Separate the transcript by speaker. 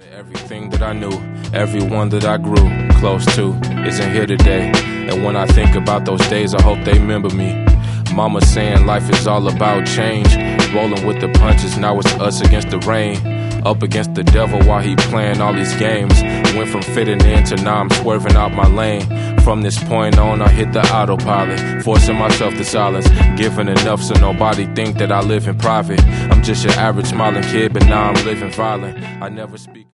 Speaker 1: Everything that I knew, everyone that I grew close to isn't here today. And when I think about those days, I hope they remember me. Mama saying life is all about change. Rolling with the punches, now it's us against the rain. Up against the devil while he playing all these games. Went from fitting in to now I'm swerving out my lane. From this point on, I hit the autopilot, forcing myself to silence, giving enough so nobody think that I live in private. I'm just your average smiling kid, but now I'm living violent. I never speak.